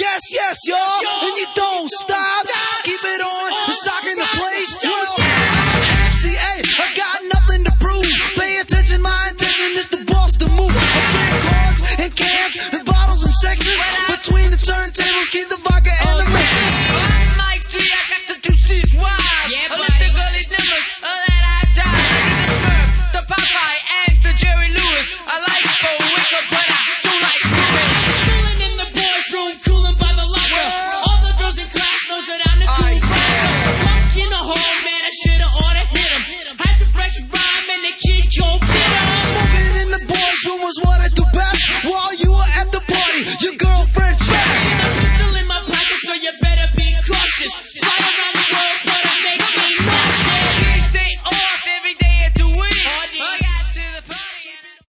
Yes, y'all. And you don't stop. Keep it on. It's rocking the place.